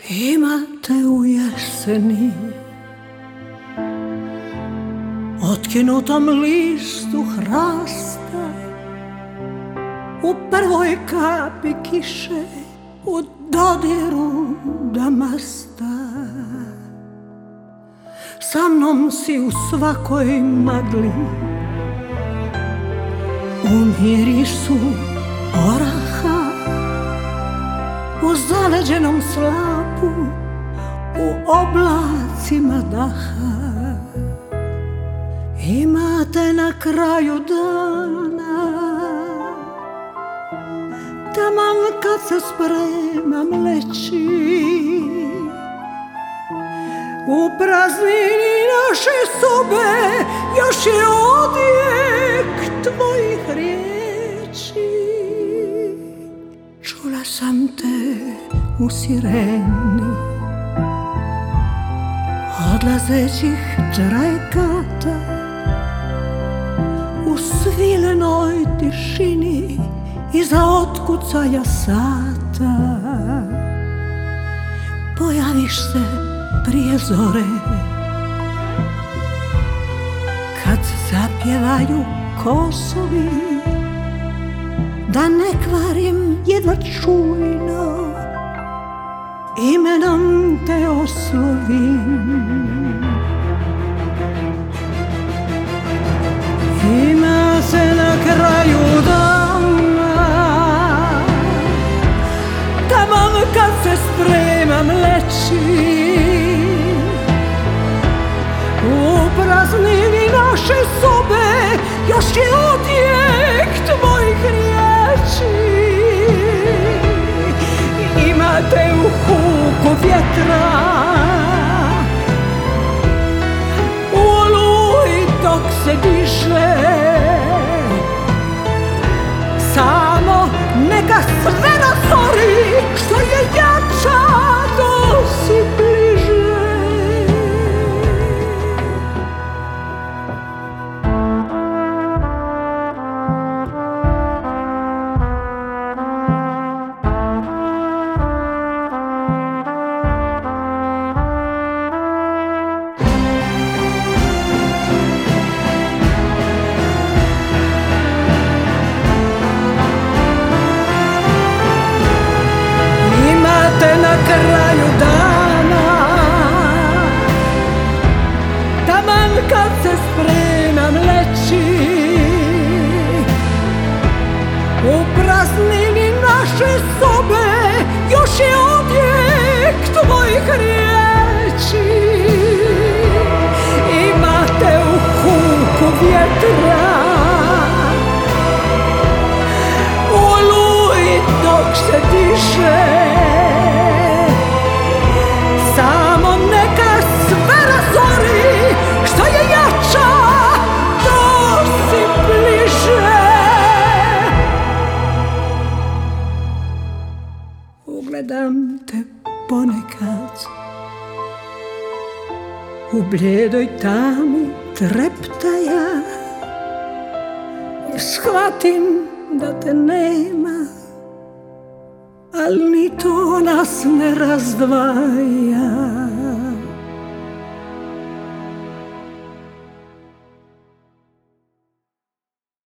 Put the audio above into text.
Imate u jeseni otkinutom listu hrasta, u prvoj kapi kiše, u dodiru damasta. Sa mnom si u svakoj magli, u mirisu oraha, u zaleđenom slapu, u oblacima daha. Imate na kraju dana, taman kad se spremam leći, u praznini naše sobe još je odjek tvojih riječi. Čula sam te u sireni odlazećih trajekata, u svilenoj tišini iza otkucaja sata. Pojaviš se prije zore, kad zapjevaju kosovi, da ne kvarim jedva čujno, imenom te oslovim. Ima se na kraju dana, taman kad se spremam leći, u praznini naše sobe još je odjek tvojih riječi. Imate u huku vjetra, u oluji dok se diše, samo neka sve razori, što je jača dosi bliže. Na kraju dana, taman kad se spremam leći, u praznini naše sobe još je odjek tvojih riječi. Imate u huku vjetra, u oluji dok se diše, samo neka sve razori, što je jača dosi bliže. Ugledam te ponekad u bljedoj tami treptaja, i shvatim da te nema, al ni to nas ne razdvaja.